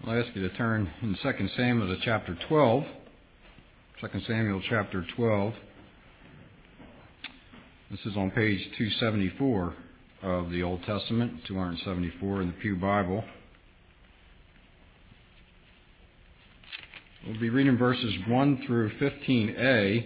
I'll ask you to turn in 2 Samuel to chapter 12. 2 Samuel chapter 12. This is on page 274 of the Old Testament, 274 in the Pew Bible. We'll be reading verses 1 through 15a.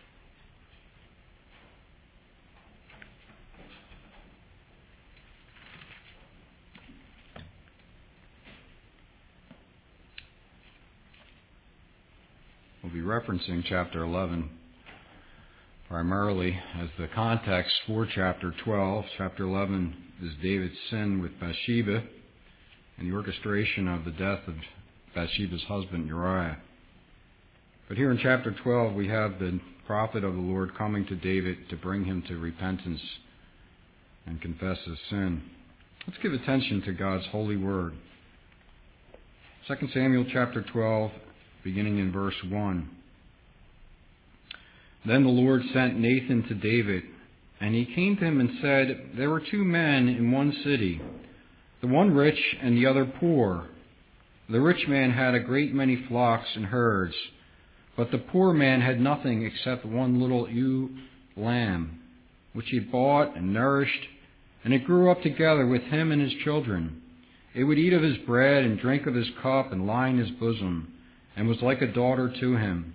We'll be referencing chapter 11 primarily as the context for chapter 12. Chapter 11 is David's sin with Bathsheba and the orchestration of the death of Bathsheba's husband Uriah. But here in chapter 12 we have the prophet of the Lord coming to David to bring him to repentance and confess his sin. Let's give attention to God's holy word. 2 Samuel chapter 12, beginning in verse 1. Then the Lord sent Nathan to David, and he came to him and said, There were two men in one city, the one rich and the other poor. The rich man had a great many flocks and herds, but the poor man had nothing except one little ewe lamb, which he bought and nourished, and it grew up together with him and his children. It would eat of his bread and drink of his cup and lie in his bosom, and was like a daughter to him.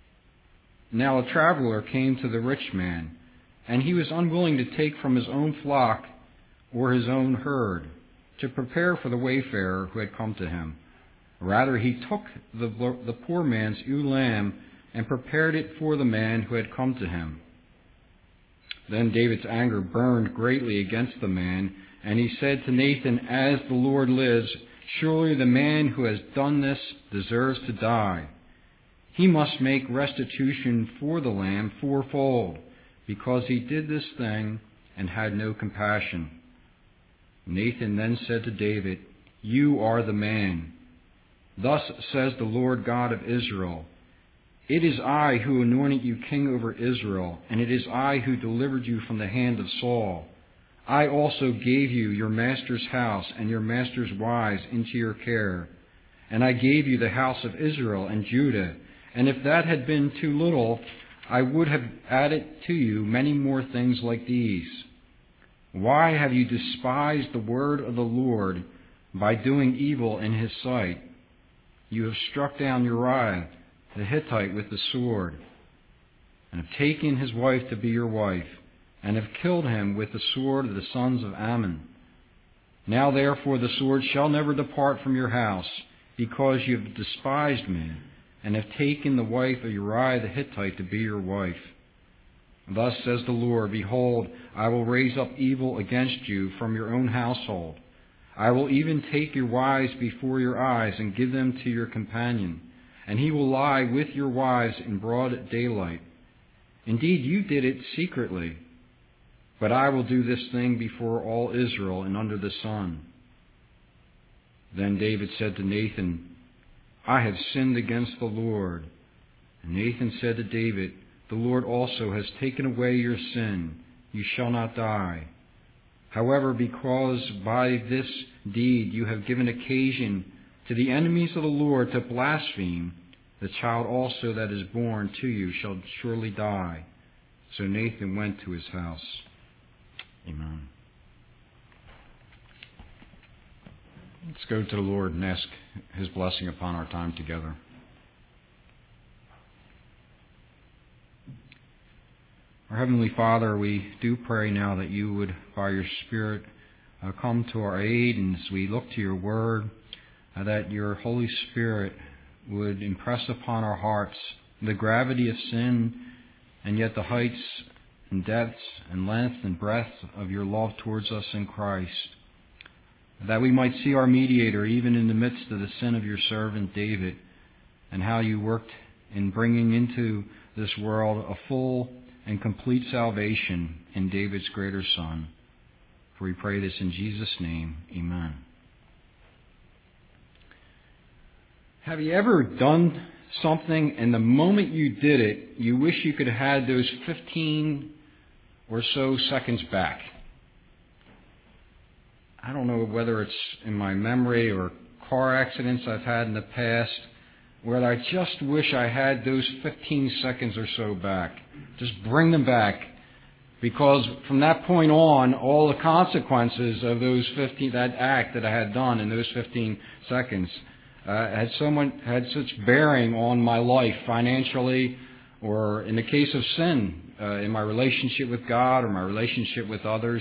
Now a traveler came to the rich man, and he was unwilling to take from his own flock or his own herd to prepare for the wayfarer who had come to him. Rather, he took the poor man's ewe lamb and prepared it for the man who had come to him. Then David's anger burned greatly against the man, and he said to Nathan, As the Lord lives, surely the man who has done this deserves to die. He must make restitution for the lamb fourfold, because he did this thing and had no compassion. Nathan then said to David, You are the man. Thus says the Lord God of Israel, It is I who anointed you king over Israel, and it is I who delivered you from the hand of Saul. I also gave you your master's house and your master's wives into your care. And I gave you the house of Israel and Judah. And if that had been too little, I would have added to you many more things like these. Why have you despised the word of the Lord by doing evil in his sight? You have struck down Uriah the Hittite with the sword, and have taken his wife to be your wife, and have killed him with the sword of the sons of Ammon. Now therefore the sword shall never depart from your house, because you have despised me, and have taken the wife of Uriah the Hittite to be your wife. Thus says the Lord, Behold, I will raise up evil against you from your own household. I will even take your wives before your eyes and give them to your companion, and he will lie with your wives in broad daylight. Indeed, you did it secretly, but I will do this thing before all Israel and under the sun. Then David said to Nathan, I have sinned against the Lord. And Nathan said to David, The Lord also has taken away your sin. You shall not die. However, because by this deed you have given occasion to the enemies of the Lord to blaspheme, the child also that is born to you shall surely die. So Nathan went to his house. Amen. Let's go to the Lord and ask his blessing upon our time together. Our Heavenly Father, we do pray now that you would, by your Spirit, come to our aid, and as we look to your word, that your Holy Spirit would impress upon our hearts the gravity of sin, and yet the heights and depths and length and breadth of your love towards us in Christ, that we might see our mediator even in the midst of the sin of your servant David, and how you worked in bringing into this world a full and complete salvation in David's greater Son. For we pray this in Jesus' name. Amen. Have you ever done something and the moment you did it, you wish you could have had those 15 or so seconds back? I don't know whether it's in my memory or car accidents I've had in the past where I just wish I had those 15 seconds or so back. Just bring them back. Because from that point on, all the consequences of that act that I had done in those 15 seconds had such bearing on my life financially, or in the case of sin, in my relationship with God or my relationship with others.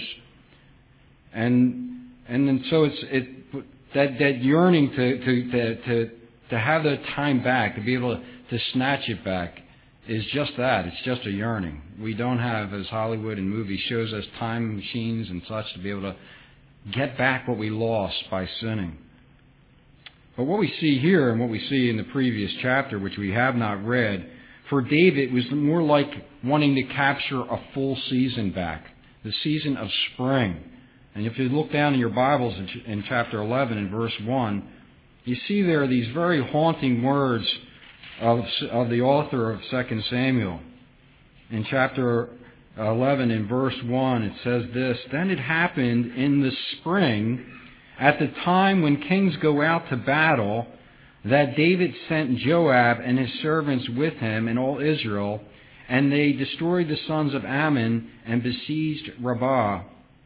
And then so it's that yearning to have the time back, to be able to snatch it back, is just that. It's just a yearning. We don't have, as Hollywood and movies shows us, time machines and such to be able to get back what we lost by sinning. But what we see here and what we see in the previous chapter, which we have not read, for David was more like wanting to capture a full season back, the season of spring. And if you look down in your Bibles in chapter 11 and verse 1, you see there these very haunting words of the author of 2 Samuel. In chapter 11 in verse 1 it says this, "Then it happened in the spring, at the time when kings go out to battle, that David sent Joab and his servants with him and all Israel, and they destroyed the sons of Ammon and besieged Rabbah.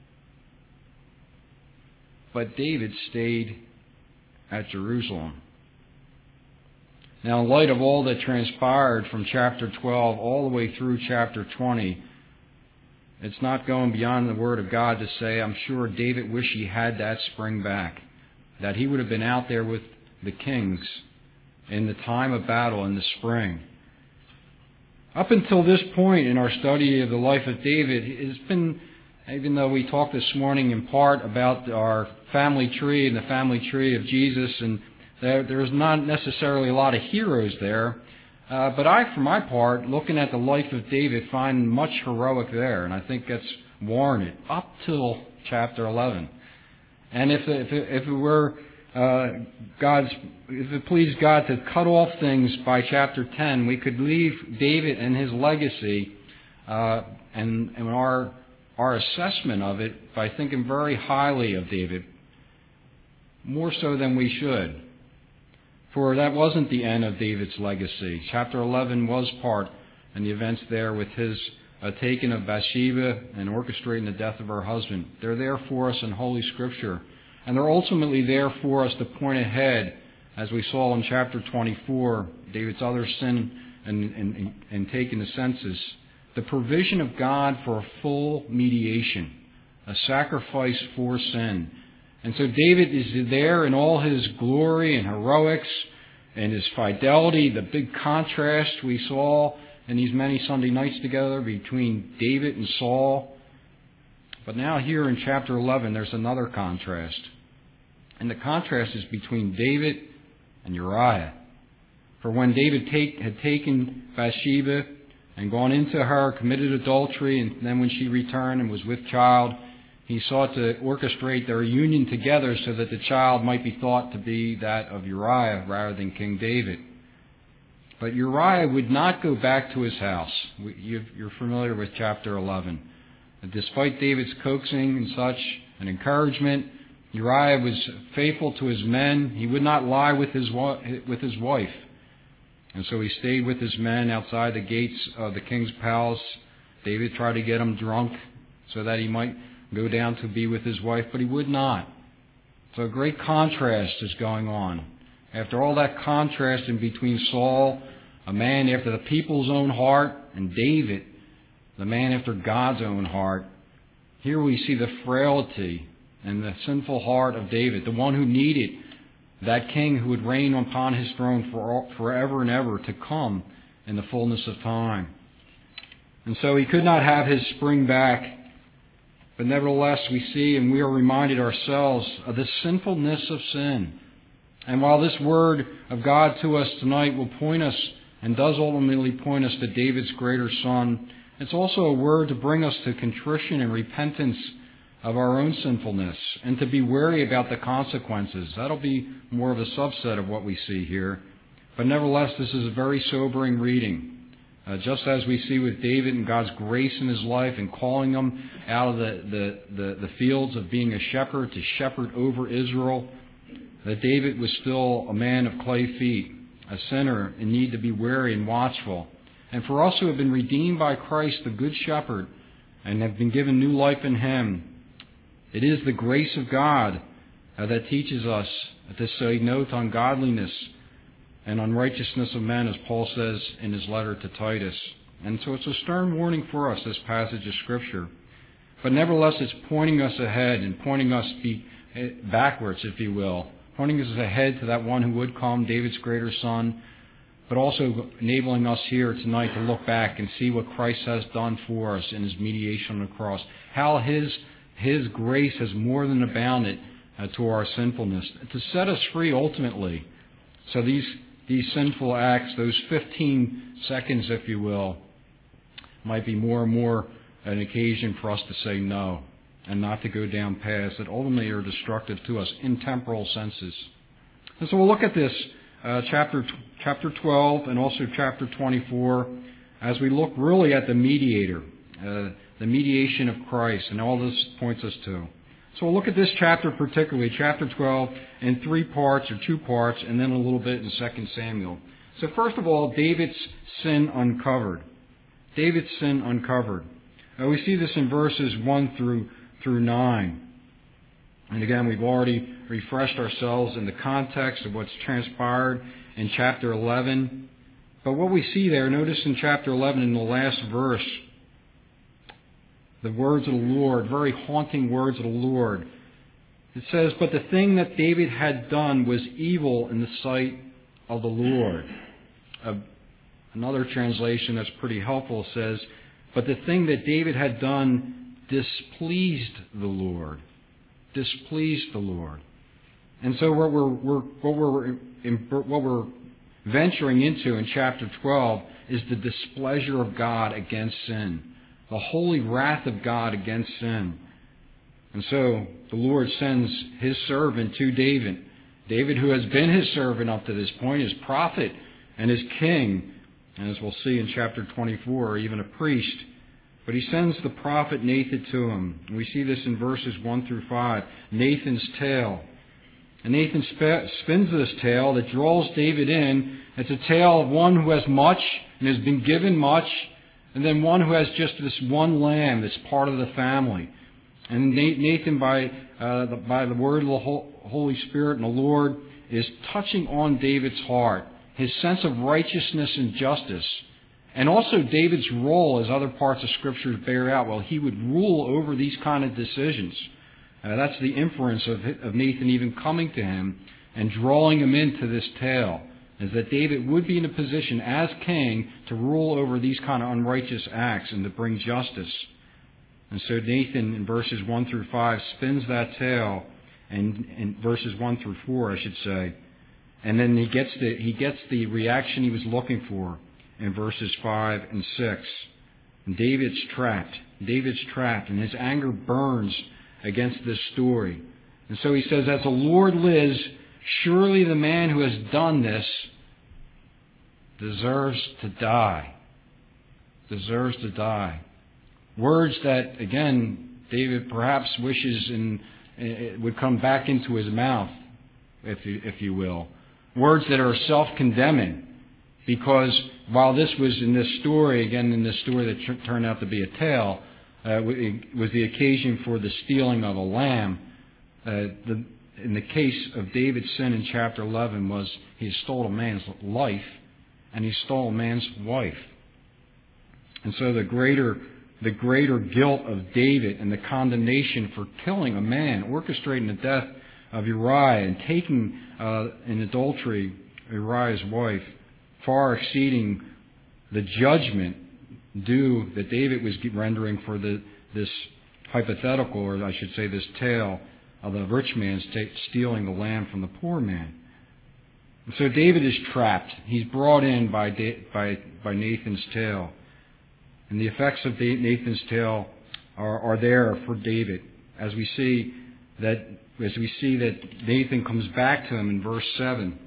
But David stayed at Jerusalem." Now, in light of all that transpired from chapter 12 all the way through chapter 20, it's not going beyond the Word of God to say, I'm sure David wished he had that spring back, that he would have been out there with the kings in the time of battle in the spring. Up until this point in our study of the life of David, it's been, even though we talked this morning in part about our family tree and the family tree of Jesus, and there's not necessarily a lot of heroes there, but I, for my part, looking at the life of David, find much heroic there, and I think that's warranted up till chapter 11. And if it pleased God to cut off things by chapter 10, we could leave David and his legacy and our assessment of it by thinking very highly of David, more so than we should. For that wasn't the end of David's legacy. Chapter 11 was part in the events there with his taking of Bathsheba and orchestrating the death of her husband. They're there for us in Holy Scripture. And they're ultimately there for us to point ahead, as we saw in chapter 24, David's other sin in taking the census. The provision of God for a full mediation, a sacrifice for sin. And so David is there in all his glory and heroics and his fidelity, the big contrast we saw in these many Sunday nights together between David and Saul. But now here in chapter 11, there's another contrast. And the contrast is between David and Uriah. For when David had taken Bathsheba and gone into her, committed adultery, and then when she returned and was with child, he sought to orchestrate their union together so that the child might be thought to be that of Uriah rather than King David. But Uriah would not go back to his house. You're familiar with chapter 11. And despite David's coaxing and such and encouragement, Uriah was faithful to his men. He would not lie with his wife. And so he stayed with his men outside the gates of the king's palace. David tried to get him drunk so that he might go down to be with his wife, but he would not. So a great contrast is going on. After all that contrast in between Saul, a man after the people's own heart, and David, the man after God's own heart, here we see the frailty and the sinful heart of David, the one who needed that king who would reign upon his throne forever and ever to come in the fullness of time. And so he could not have his spring back. But nevertheless, we see and we are reminded ourselves of the sinfulness of sin. And while this word of God to us tonight will point us and does ultimately point us to David's greater son, it's also a word to bring us to contrition and repentance of our own sinfulness and to be wary about the consequences. That'll be more of a subset of what we see here. But nevertheless, this is a very sobering reading. Just as we see with David and God's grace in his life and calling him out of the fields of being a shepherd to shepherd over Israel, that David was still a man of clay feet, a sinner in need to be wary and watchful. And for us who have been redeemed by Christ, the Good Shepherd, and have been given new life in Him, it is the grace of God that teaches us to say no to ungodliness and unrighteousness of men, as Paul says in his letter to Titus. And so it's a stern warning for us, this passage of Scripture. But nevertheless, it's pointing us ahead and pointing us backwards, if you will. Pointing us ahead to that one who would come, David's greater son, but also enabling us here tonight to look back and see what Christ has done for us in His mediation on the cross. How His grace has more than abounded to our sinfulness, to set us free ultimately. So these sinful acts, those 15 seconds, if you will, might be more and more an occasion for us to say no and not to go down paths that ultimately are destructive to us in temporal senses. And so we'll look at this chapter 12 and also chapter 24 as we look really at the mediator, the mediation of Christ, and all this points us to. So we'll look at this chapter particularly, chapter 12, in 3 parts or 2 parts, and then a little bit in 2 Samuel. So first of all, David's sin uncovered. David's sin uncovered. We see this in verses 1 through 9. And again, we've already refreshed ourselves in the context of what's transpired in chapter 11. But what we see there, notice in chapter 11 in the last verse, the words of the Lord, very haunting words of the Lord. It says, "But the thing that David had done was evil in the sight of the Lord." Another translation that's pretty helpful says, "But the thing that David had done displeased the Lord." Displeased the Lord. And so what we're venturing into in chapter 12 is the displeasure of God against sin. The holy wrath of God against sin. And so the Lord sends His servant to David. David, who has been His servant up to this point, His prophet and His king. And as we'll see in chapter 24, even a priest. But He sends the prophet Nathan to him. And we see this in verses 1 through 5. Nathan's tale. And Nathan spins this tale that draws David in. It's a tale of one who has much and has been given much, and then one who has just this one lamb that's part of the family. And Nathan, by the word of the Holy Spirit and the Lord, is touching on David's heart, his sense of righteousness and justice, and also David's role, as other parts of Scripture bear out. Well, he would rule over these kind of decisions. That's the inference of Nathan even coming to him and drawing him into this tale, is that David would be in a position as king to rule over these kind of unrighteous acts and to bring justice. And so Nathan, in verses 1 through 5, spins that tale, and in verses 1 through 4, I should say. And then he gets the reaction he was looking for in verses 5 and 6. And David's trapped. David's trapped, and his anger burns against this story. And so he says, "As the Lord lives, surely the man who has done this deserves to die." Deserves to die. Words that, again, David perhaps wishes it would come back into his mouth, if you will. Words that are self-condemning. Because while this was in this story, again in this story that turned out to be a tale, it was the occasion for the stealing of a lamb. In the case of David's sin in chapter 11 was he stole a man's life and he stole a man's wife. And so the greater guilt of David and the condemnation for killing a man, orchestrating the death of Uriah and taking in adultery Uriah's wife, far exceeding the judgment due that David was rendering for this hypothetical, or I should say this tale, of the rich man stealing the lamb from the poor man. And so David is trapped. He's brought in by Nathan's tale. And the effects of Nathan's tale are there for David, as we see that Nathan comes back to him in verse 7.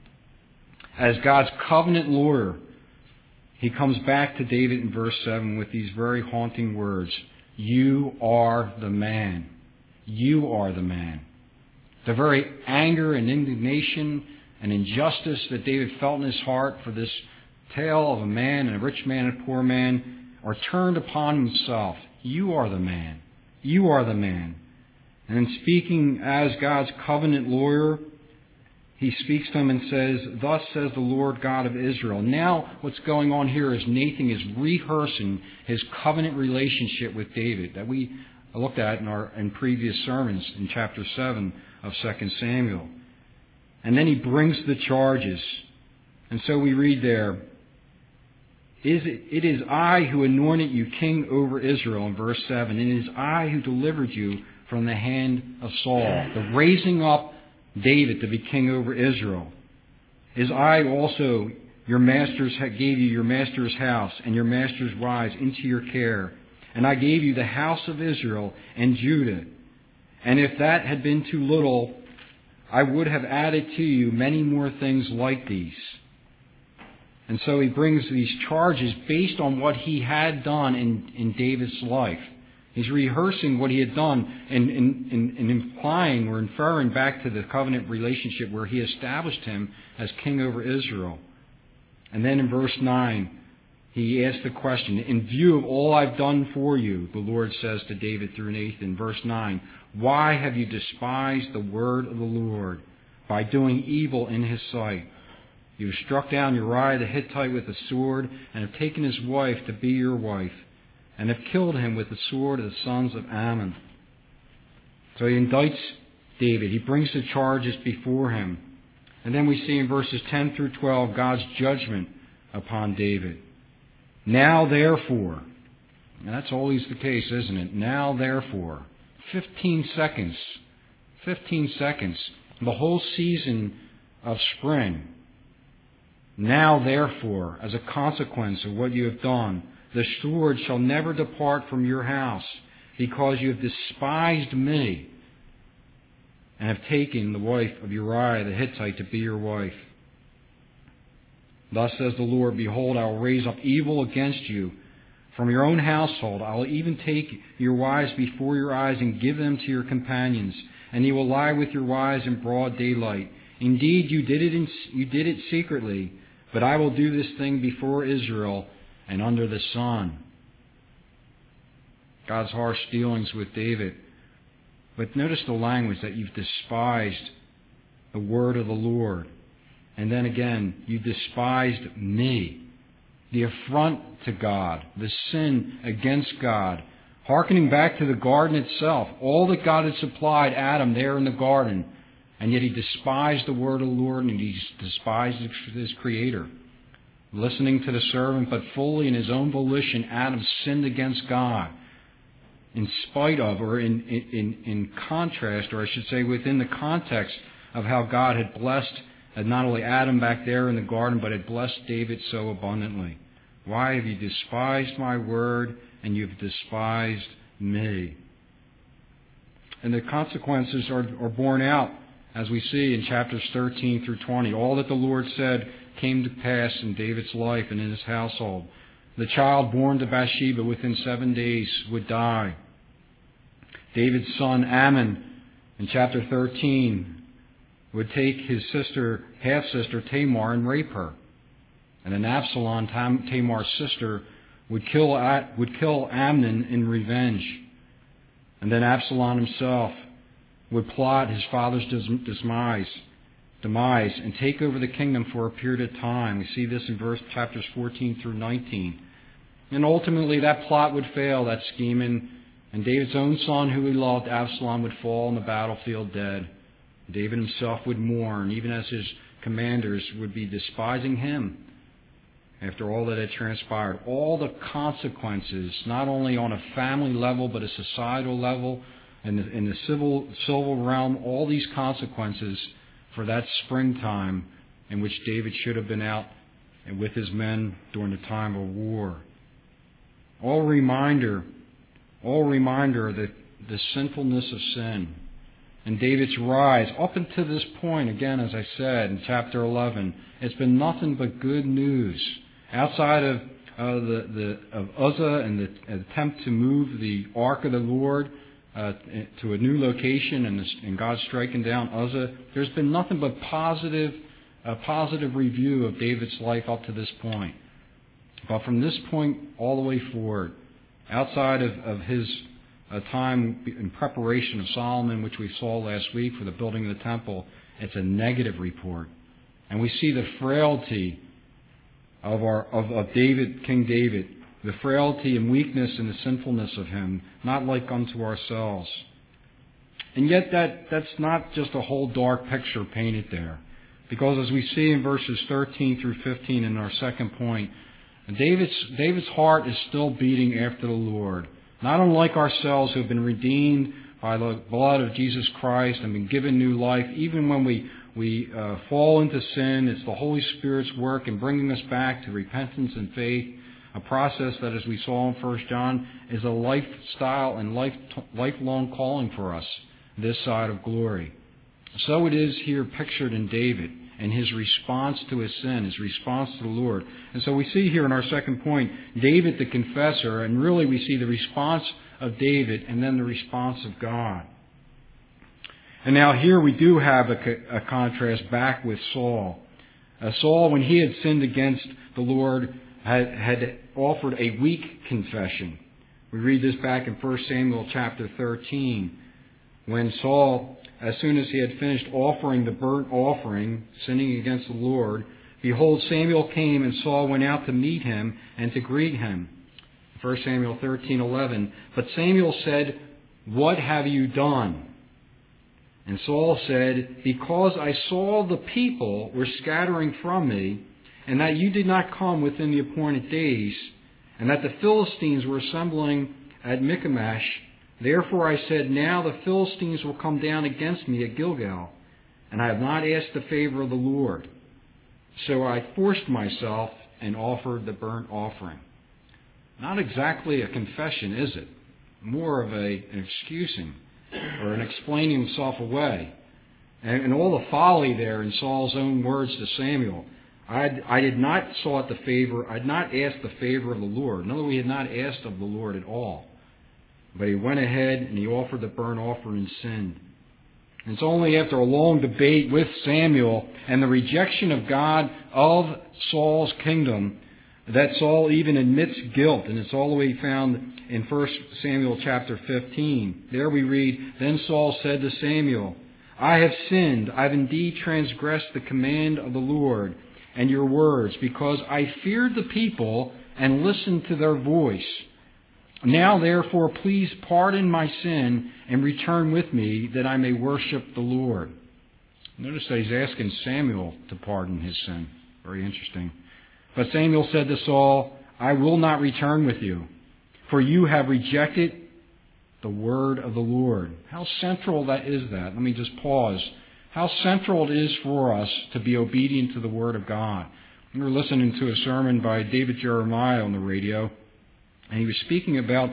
As God's covenant lawyer, he comes back to David in verse 7 with these very haunting words. "You are the man. You are the man." The very anger and indignation and injustice that David felt in his heart for this tale of a man and a rich man and a poor man are turned upon himself. You are the man. You are the man. And in speaking as God's covenant lawyer, he speaks to him and says, "Thus says the Lord God of Israel." Now what's going on here is Nathan is rehearsing his covenant relationship with David that we looked at in previous sermons in chapter 7 of 2 Samuel. And then he brings the charges. And so we read there, "It is I who anointed you king over Israel," in verse 7. "And it is I who delivered you from the hand of Saul." The raising up David to be king over Israel. "Is I also your masters gave you your master's house and your master's wives into your care. And I gave you the house of Israel and Judah. And if that had been too little, I would have added to you many more things like these." And so he brings these charges based on what he had done in David's life. He's rehearsing what he had done and implying or inferring back to the covenant relationship where he established him as king over Israel. And then in verse 9, he asks the question, "In view of all I've done for you," the Lord says to David through Nathan, verse 9, "why have you despised the word of the Lord by doing evil in his sight? You have struck down Uriah the Hittite with a sword and have taken his wife to be your wife and have killed him with the sword of the sons of Ammon." So he indicts David. He brings the charges before him. And then we see in verses 10 through 12 God's judgment upon David. "Now therefore," and that's always the case, isn't it? Now therefore. 15 seconds. The whole season of spring. "Now therefore, as a consequence of what you have done, the sword shall never depart from your house, because you have despised me and have taken the wife of Uriah the Hittite to be your wife. Thus says the Lord, behold, I will raise up evil against you from your own household. I will even take your wives before your eyes and give them to your companions, and you will lie with your wives in broad daylight. Indeed, you did it secretly, but I will do this thing before Israel and under the sun." God's harsh dealings with David. But notice the language that you've despised the word of the Lord. And then again, you despised me. The affront to God, the sin against God. Hearkening back to the garden itself, all that God had supplied Adam there in the garden, and yet he despised the word of the Lord and he despised his Creator. Listening to the servant, but fully in his own volition, Adam sinned against God. In spite of, or in contrast, or I should say within the context of how God had blessed not only Adam back there in the garden, but had blessed David so abundantly. "Why have you despised my word, and you have despised me?" And the consequences are borne out, as we see in chapters 13 through 20. All that the Lord said came to pass in David's life and in his household. The child born to Bathsheba within 7 days would die. David's son Ammon, in chapter 13, would take his half-sister Tamar and rape her. And then Absalom, Tamar's sister, would kill Amnon in revenge. And then Absalom himself would plot his father's demise and take over the kingdom for a period of time. We see this in chapters 14 through 19. And ultimately that plot would fail, that scheme, and David's own son who he loved, Absalom, would fall on the battlefield dead. David himself would mourn, even as his commanders would be despising him after all that had transpired. All the consequences, not only on a family level, but a societal level, and in the civil realm, all these consequences for that springtime in which David should have been out and with his men during the time of war. All reminder of the sinfulness of sin. And David's rise up until this point, again, as I said in chapter 11, it's been nothing but good news. Outside of Uzzah and the attempt to move the ark of the Lord to a new location and God striking down Uzzah. There's been nothing but a positive review of David's life up to this point. But from this point all the way forward, outside of his time in preparation of Solomon, which we saw last week for the building of the temple, it's a negative report. And we see the frailty of David, King David, the frailty and weakness and the sinfulness of him, not like unto ourselves. And yet that's not just a whole dark picture painted there. Because as we see in verses 13 through 15 in our second point, David's heart is still beating after the Lord. Not unlike ourselves who have been redeemed by the blood of Jesus Christ and been given new life, even when we fall into sin, it's the Holy Spirit's work in bringing us back to repentance and faith, a process that, as we saw in 1 John, is a lifestyle and lifelong calling for us this side of glory. So it is here pictured in David and his response to his sin, his response to the Lord. And so we see here in our second point, David the confessor, and really we see the response of David and then the response of God. And now here we do have a contrast back with Saul. Saul, when he had sinned against the Lord, had offered a weak confession. We read this back in 1 Samuel chapter 13, when Saul, as soon as he had finished offering the burnt offering, sinning against the Lord, behold, Samuel came, and Saul went out to meet him and to greet him. 1 Samuel 13:11. But Samuel said, "What have you done?" And Saul said, "Because I saw the people were scattering from me, and that you did not come within the appointed days, and that the Philistines were assembling at Michmash, therefore I said, now the Philistines will come down against me at Gilgal, and I have not asked the favor of the Lord. So I forced myself and offered the burnt offering." Not exactly a confession, is it? More of an excusing or an explaining himself away. And all the folly there in Saul's own words to Samuel. I did not sought the favor, I had not asked the favor of the Lord. In other words, he had not asked of the Lord at all. But he went ahead and he offered the burnt offering and sinned. And it's only after a long debate with Samuel and the rejection of God of Saul's kingdom that Saul even admits guilt. And it's all the way found in 1 Samuel chapter 15. There we read, "Then Saul said to Samuel, I have sinned. I have indeed transgressed the command of the Lord and your words, because I feared the people and listened to their voice. Now, therefore, please pardon my sin and return with me that I may worship the Lord." Notice that he's asking Samuel to pardon his sin. Very interesting. But Samuel said to Saul, "I will not return with you, for you have rejected the word of the Lord." How central that is that. Let me just pause. How central it is for us to be obedient to the word of God. We were listening to a sermon by David Jeremiah on the radio, and he was speaking about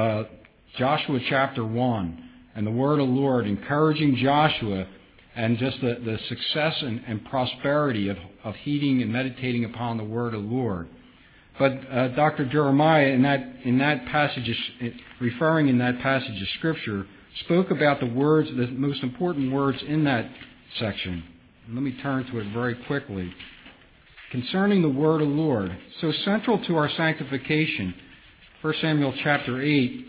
Joshua chapter 1 and the word of the Lord, encouraging Joshua and just the success and prosperity of heeding and meditating upon the word of the Lord. But Dr. Jeremiah, in that passage, referring in that passage of Scripture, spoke about the words, the most important words in that section. Let me turn to it very quickly. Concerning the word of the Lord, so central to our sanctification, 1 Samuel chapter 8,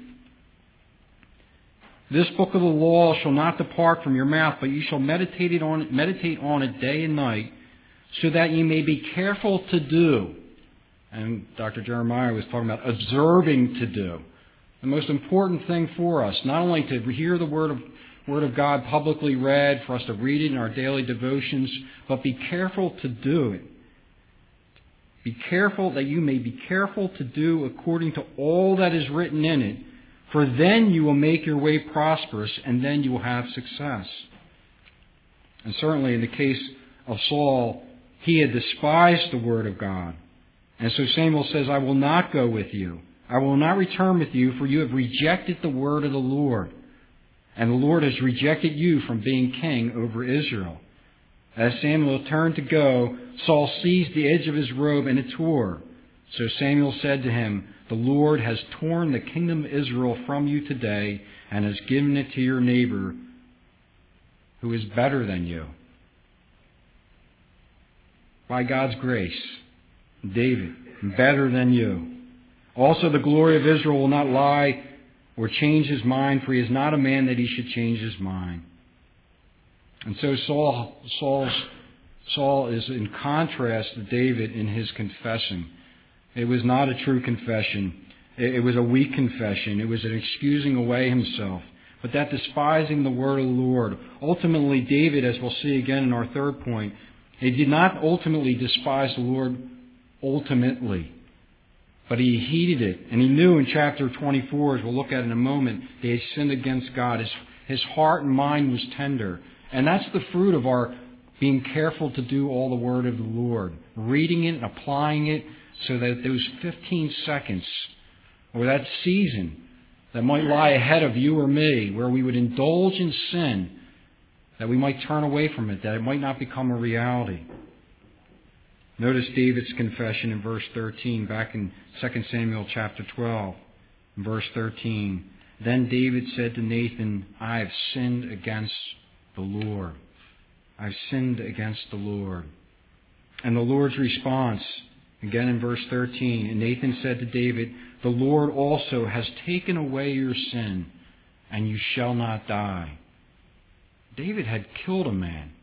"This book of the law shall not depart from your mouth, but you shall meditate on it day and night, so that you may be careful to do." And Dr. Jeremiah was talking about observing to do. The most important thing for us, not only to hear the Word of God publicly read, for us to read it in our daily devotions, but be careful to do it. Be careful that you may be careful to do according to all that is written in it, for then you will make your way prosperous, and then you will have success. And certainly in the case of Saul, he had despised the Word of God. And so Samuel says, "I will not go with you. I will not return with you, for you have rejected the word of the Lord. And the Lord has rejected you from being king over Israel." As Samuel turned to go, Saul seized the edge of his robe and it tore. So Samuel said to him, "The Lord has torn the kingdom of Israel from you today, and has given it to your neighbor who is better than you. By God's grace, David, better than you. Also, the glory of Israel will not lie or change his mind, for he is not a man that he should change his mind. And so Saul is in contrast to David in his confessing. It was not a true confession. It was a weak confession. It was an excusing away himself. But that despising the word of the Lord. Ultimately, David, as we'll see again in our third point, he did not ultimately despise the Lord ultimately. But he heeded it. And he knew in chapter 24, as we'll look at in a moment, that he had sinned against God. His heart and mind was tender. And that's the fruit of our being careful to do all the word of the Lord. Reading it and applying it so that those 15 seconds or that season that might lie ahead of you or me, where we would indulge in sin, that we might turn away from it, that it might not become a reality. Notice David's confession in verse 13, back in 2 Samuel chapter 12, verse 13. Then David said to Nathan, I have sinned against the Lord. I've sinned against the Lord. And the Lord's response, again in verse 13, and Nathan said to David, the Lord also has taken away your sin, and you shall not die. David had killed a man,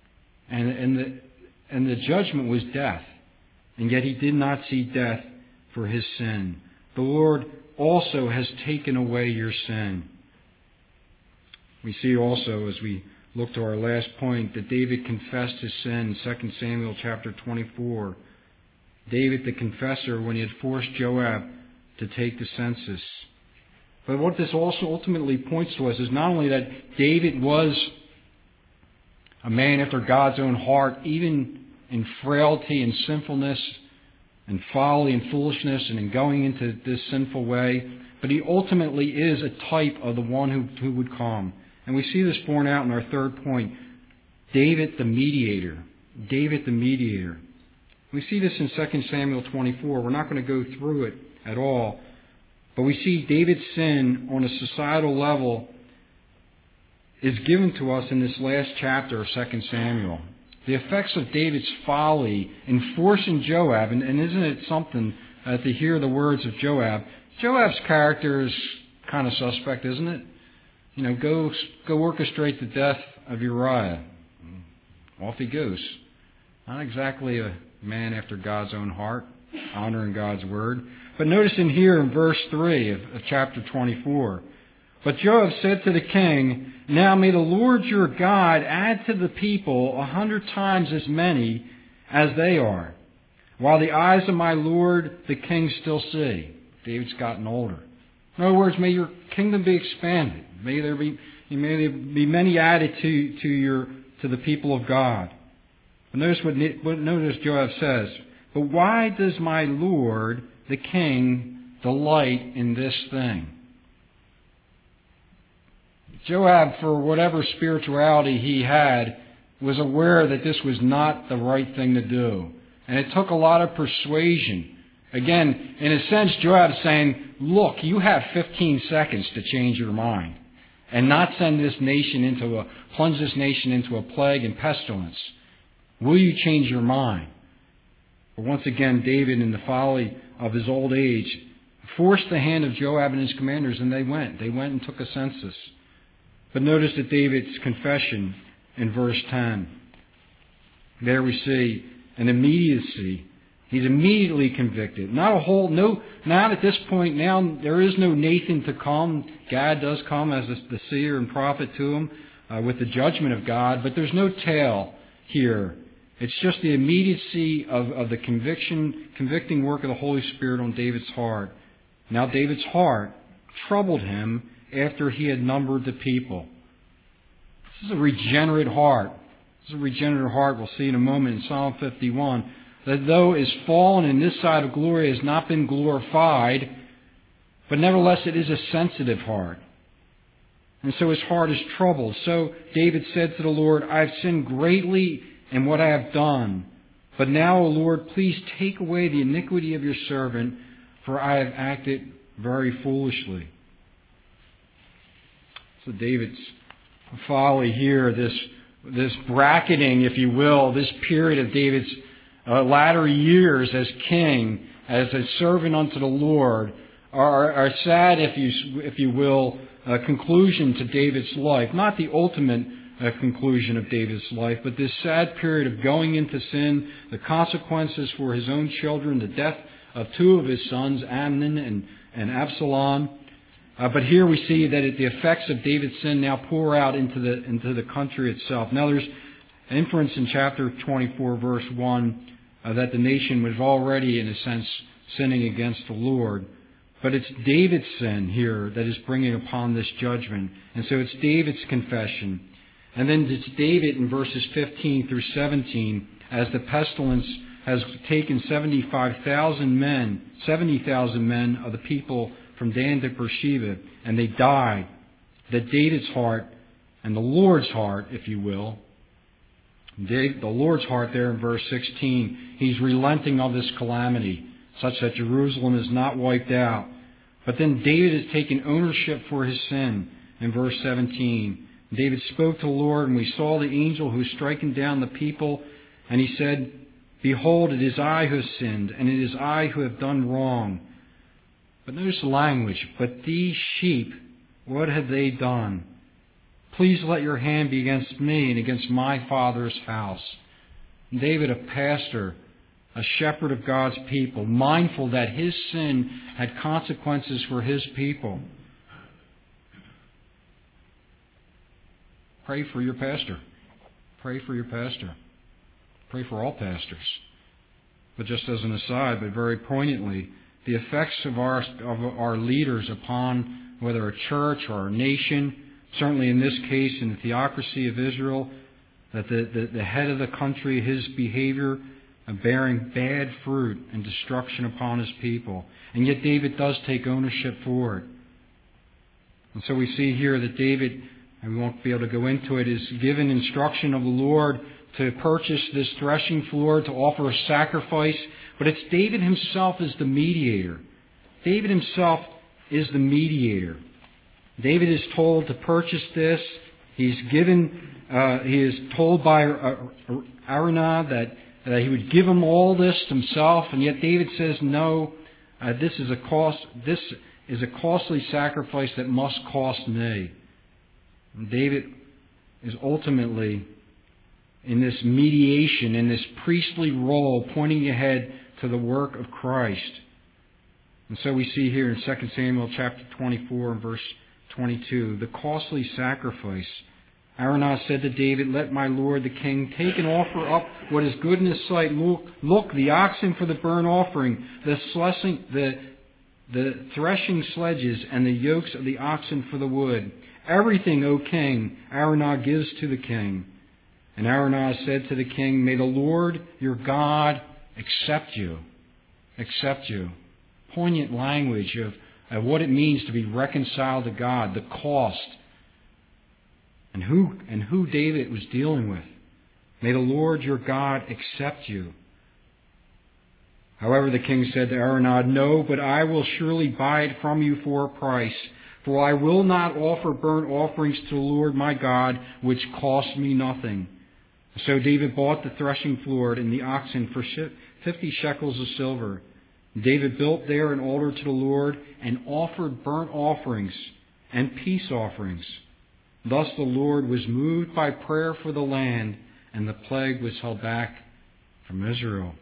and the judgment was death, and yet he did not see death for his sin. The Lord also has taken away your sin. We see also, as we look to our last point, that David confessed his sin in 2 Samuel chapter 24. David the confessor, when he had forced Joab to take the census. But what this also ultimately points to us is not only that David was a man after God's own heart, even in frailty and sinfulness and folly and foolishness and in going into this sinful way, but he ultimately is a type of the one who would come. And we see this borne out in our third point, David the mediator. David the mediator. We see this in 2 Samuel 24. We're not going to go through it at all. But we see David's sin on a societal level is given to us in this last chapter of 2 Samuel. The effects of David's folly in forcing Joab, and isn't it something to hear the words of Joab? Joab's character is kind of suspect, isn't it? You know, go orchestrate the death of Uriah. Off he goes. Not exactly a man after God's own heart, honoring God's word. But notice in here in verse 3 of chapter 24, but Joab said to the king, now may the Lord your God add to the people 100 times as many as they are, while the eyes of my Lord the king still see. David's gotten older. In other words, may your kingdom be expanded. May there be many added to the people of God. But notice Joab says, but why does my Lord the king delight in this thing? Joab, for whatever spirituality he had, was aware that this was not the right thing to do. And it took a lot of persuasion. Again, in a sense, Joab's saying, look, you have 15 seconds to change your mind and not plunge this nation into a plague and pestilence. Will you change your mind? But once again, David, in the folly of his old age, forced the hand of Joab and his commanders, and they went. They went and took a census. But notice that David's confession in verse 10. There we see an immediacy. He's immediately convicted. Not at this point now, there is no Nathan to come. Gad does come as the seer and prophet to him with the judgment of God, but there's no tale here. It's just the immediacy of the convicting work of the Holy Spirit on David's heart. Now David's heart troubled him after he had numbered the people. This is a regenerate heart. We'll see in a moment in Psalm 51, that though is fallen in this side of glory has not been glorified, but nevertheless it is a sensitive heart. And so his heart is troubled. So David said to the Lord, I have sinned greatly in what I have done. But now, O Lord, please take away the iniquity of your servant, for I have acted very foolishly. So David's folly here, this bracketing, if you will, this period of David's latter years as king, as a servant unto the Lord, are sad, if you will, conclusion to David's life. Not the ultimate conclusion of David's life, but this sad period of going into sin, the consequences for his own children, the death of two of his sons, Amnon and Absalom. But here we see that the effects of David's sin now pour out into the country itself. Now there's inference in chapter 24, verse 1, that the nation was already, in a sense, sinning against the Lord. But it's David's sin here that is bringing upon this judgment. And so it's David's confession. And then it's David in verses 15 through 17, as the pestilence has taken 70,000 men of the people from Dan to Beersheba, and they died. That David's heart, and the Lord's heart, if you will, the Lord's heart there in verse 16, he's relenting of this calamity, such that Jerusalem is not wiped out. But then David has taken ownership for his sin in verse 17. David spoke to the Lord, and we saw the angel who was striking down the people, and he said, "Behold, it is I who have sinned, and it is I who have done wrong." But notice the language. But these sheep, what have they done? Please let your hand be against me and against my father's house. David, a pastor, a shepherd of God's people, mindful that his sin had consequences for his people. Pray for your pastor. Pray for your pastor. Pray for all pastors. But just as an aside, but very poignantly, the effects of our leaders upon whether a church or a nation, certainly in this case in the theocracy of Israel, that the head of the country, his behavior bearing bad fruit and destruction upon his people. And yet David does take ownership for it. And so we see here that David, and we won't be able to go into it, is given instruction of the Lord to purchase this threshing floor, to offer a sacrifice. But it's David himself as the mediator. David himself is the mediator. David is told to purchase this. He is told by Araunah that he would give him all this himself, and yet David says, "No, this is a costly sacrifice that must cost me." And David is ultimately in this mediation, in this priestly role, pointing ahead to the work of Christ. And so we see here in 2 Samuel chapter 24 and verse 22, the costly sacrifice. Araunah said to David, "Let my lord the king take and offer up what is good in his sight. Look, the oxen for the burnt offering, the threshing sledges, and the yokes of the oxen for the wood. Everything, O king, Araunah gives to the king." And Araunah said to the king, "May the Lord your God accept you." Accept you. Poignant language of what it means to be reconciled to God, the cost. And who David was dealing with. May the Lord your God accept you. However, the king said to Araunah, "No, but I will surely buy it from you for a price. For I will not offer burnt offerings to the Lord my God, which cost me nothing." So David bought the threshing floor and the oxen for 50 shekels of silver. David built there an altar to the Lord and offered burnt offerings and peace offerings. Thus the Lord was moved by prayer for the land, and the plague was held back from Israel.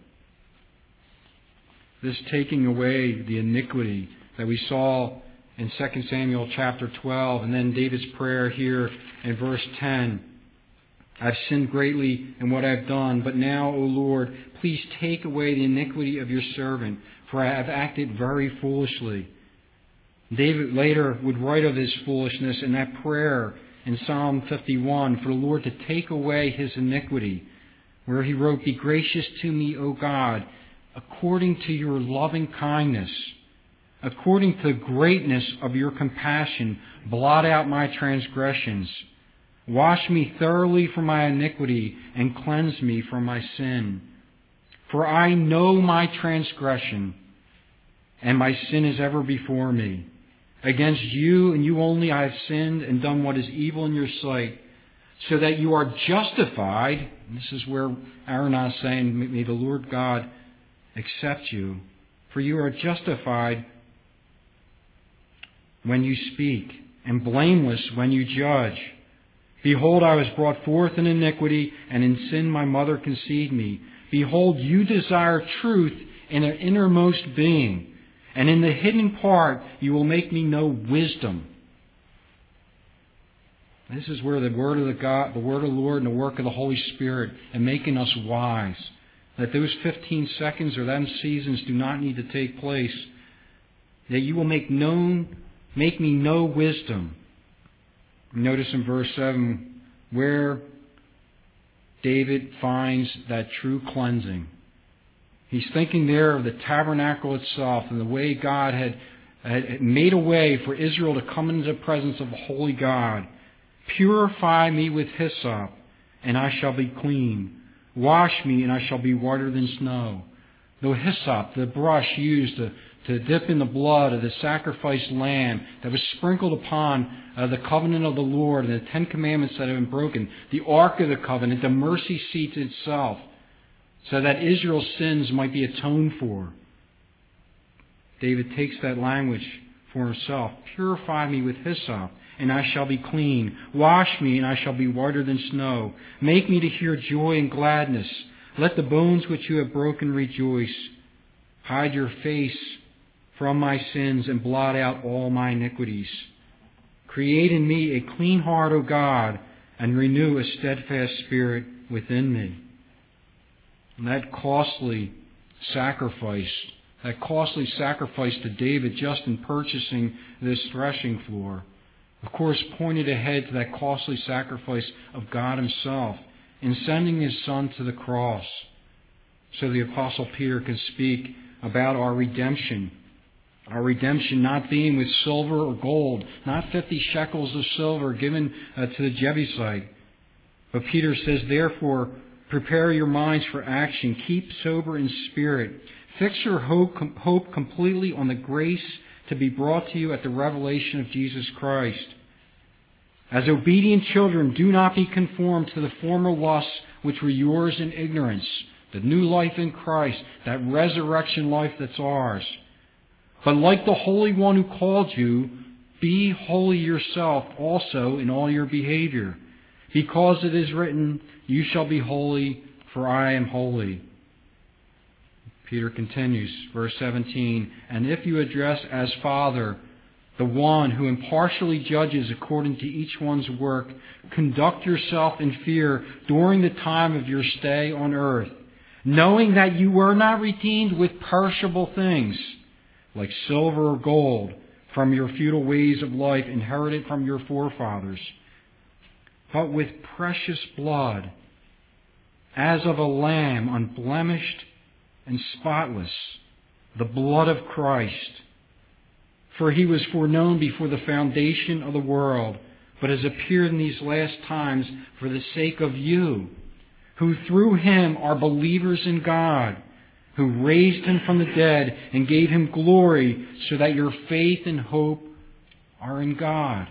This taking away the iniquity that we saw in 2 Samuel chapter 12, and then David's prayer here in verse 10. "I've sinned greatly in what I've done, but now, O Lord, please take away the iniquity of your servant, for I have acted very foolishly." David later would write of his foolishness in that prayer in Psalm 51, for the Lord to take away his iniquity, where he wrote, "Be gracious to me, O God, according to your loving kindness. According to the greatness of your compassion, blot out my transgressions. Wash me thoroughly from my iniquity and cleanse me from my sin. For I know my transgression, and my sin is ever before me. Against you and you only I have sinned and done what is evil in your sight, so that you are justified. And this is where Aaron is saying, may the Lord God accept you. For you are justified when you speak, and blameless when you judge. Behold, I was brought forth in iniquity, and in sin my mother conceived me. Behold, you desire truth in an innermost being, and in the hidden part you will make me know wisdom. This is where the word of the word of the Lord and the work of the Holy Spirit in making us wise, that those 15 seconds or them seasons do not need to take place, that you will make me know wisdom. Notice in verse 7 where David finds that true cleansing. He's thinking there of the tabernacle itself and the way God had made a way for Israel to come into the presence of the holy God. Purify me with hyssop, and I shall be clean. Wash me, and I shall be whiter than snow. The hyssop, the brush used to dip in the blood of the sacrificed lamb that was sprinkled upon the covenant of the Lord and the 10 Commandments that had been broken, the Ark of the Covenant, the mercy seat itself, so that Israel's sins might be atoned for. David takes that language for himself. Purify me with hyssop, and I shall be clean. Wash me, and I shall be whiter than snow. Make me to hear joy and gladness. Let the bones which you have broken rejoice. Hide your face from my sins and blot out all my iniquities. Create in me a clean heart, O God, and renew a steadfast spirit within me. And that costly sacrifice to David just in purchasing this threshing floor, of course, pointed ahead to that costly sacrifice of God Himself in sending His Son to the cross, so the Apostle Peter can speak about our redemption. Our redemption not being with silver or gold, not 50 shekels of silver given to the Jebusite. But Peter says, therefore, prepare your minds for action. Keep sober in spirit. Fix your hope completely on the grace to be brought to you at the revelation of Jesus Christ. As obedient children, do not be conformed to the former lusts which were yours in ignorance. The new life in Christ, that resurrection life that's ours. But like the Holy One who called you, be holy yourself also in all your behavior. Because it is written, you shall be holy, for I am holy. Peter continues, verse 17, and if you address as Father the one who impartially judges according to each one's work, conduct yourself in fear during the time of your stay on earth, knowing that you were not redeemed with perishable things, like silver or gold, from your futile ways of life inherited from your forefathers, but with precious blood, as of a lamb unblemished and spotless, the blood of Christ. For He was foreknown before the foundation of the world, but has appeared in these last times for the sake of you, who through Him are believers in God, who raised Him from the dead and gave Him glory, so that your faith and hope are in God.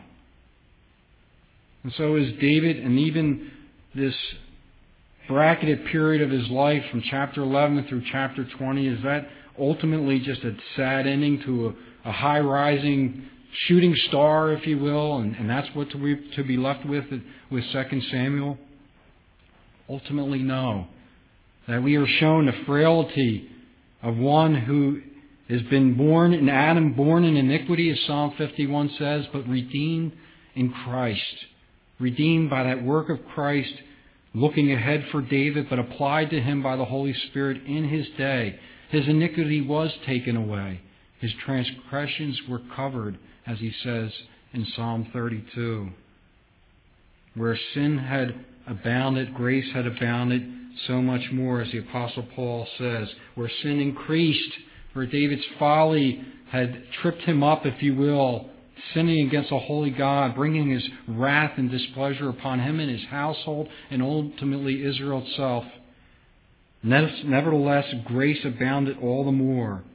And so is David, and even this bracketed period of his life from chapter 11 through chapter 20, is that ultimately just a sad ending to a high-rising shooting star, if you will, and that's what to be left with 2 Samuel? Ultimately, no. That we are shown the frailty of one who has been born in Adam, born in iniquity, as Psalm 51 says, but redeemed in Christ. Redeemed by that work of Christ, looking ahead for David, but applied to him by the Holy Spirit in his day. His iniquity was taken away. His transgressions were covered, as he says in Psalm 32. Where sin had abounded, grace had abounded, so much more, as the Apostle Paul says. Where sin increased, where David's folly had tripped him up, if you will, sinning against a holy God, bringing His wrath and displeasure upon him and his household, and ultimately Israel itself. Nevertheless, grace abounded all the more,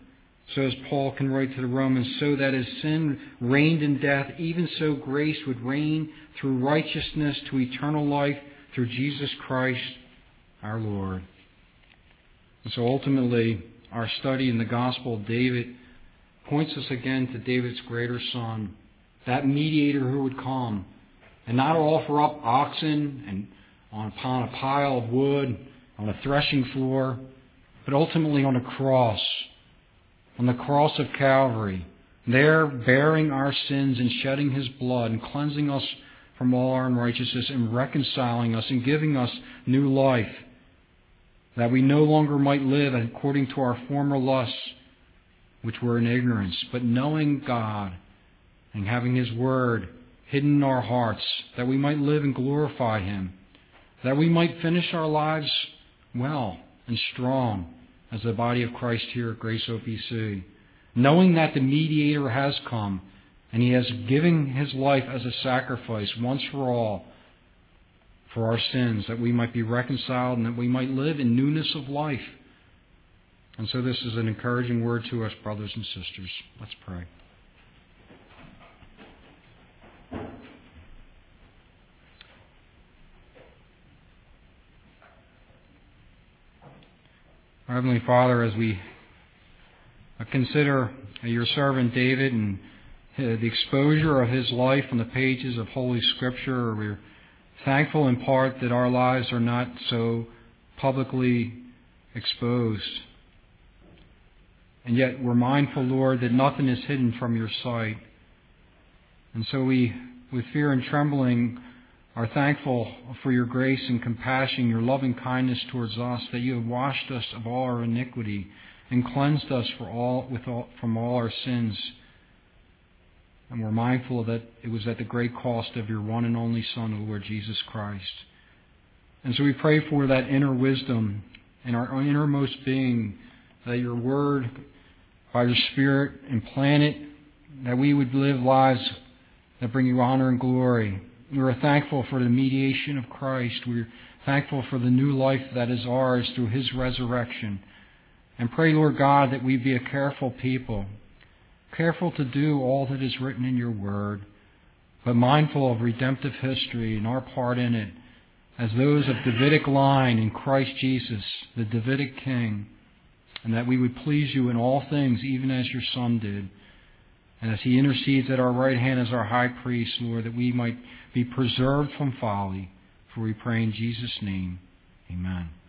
So as Paul can write to the Romans, so that as sin reigned in death, even so grace would reign through righteousness to eternal life through Jesus Christ our Lord. And so ultimately, our study in the Gospel of David points us again to David's greater Son, that mediator who would come and not offer up oxen and upon a pile of wood on a threshing floor, but ultimately on a cross, on the cross of Calvary, there bearing our sins and shedding His blood and cleansing us from all our unrighteousness and reconciling us and giving us new life, that we no longer might live according to our former lusts, which were in ignorance, but knowing God and having His Word hidden in our hearts, that we might live and glorify Him, that we might finish our lives well and strong as the body of Christ here at Grace OPC, knowing that the mediator has come and He has given His life as a sacrifice once for all for our sins, that we might be reconciled and that we might live in newness of life. And so this is an encouraging word to us, brothers and sisters. Let's pray. Our Heavenly Father, as we consider your servant David and the exposure of his life on the pages of Holy Scripture, we're thankful in part that our lives are not so publicly exposed. And yet we're mindful, Lord, that nothing is hidden from your sight. And so we, with fear and trembling, are thankful for your grace and compassion, your loving kindness towards us, that you have washed us of all our iniquity and cleansed us from all our sins. And we're mindful that it was at the great cost of your one and only Son, the Lord Jesus Christ. And so we pray for that inner wisdom in our innermost being, that your Word, by your Spirit, implant it, that we would live lives that bring you honor and glory. We are thankful for the mediation of Christ. We are thankful for the new life that is ours through His resurrection. And pray, Lord God, that we be a careful people, careful to do all that is written in your Word, but mindful of redemptive history and our part in it as those of Davidic line in Christ Jesus, the Davidic King, and that we would please you in all things, even as your Son did. And as He intercedes at our right hand as our high priest, Lord, that we might be preserved from folly. For we pray in Jesus' name. Amen.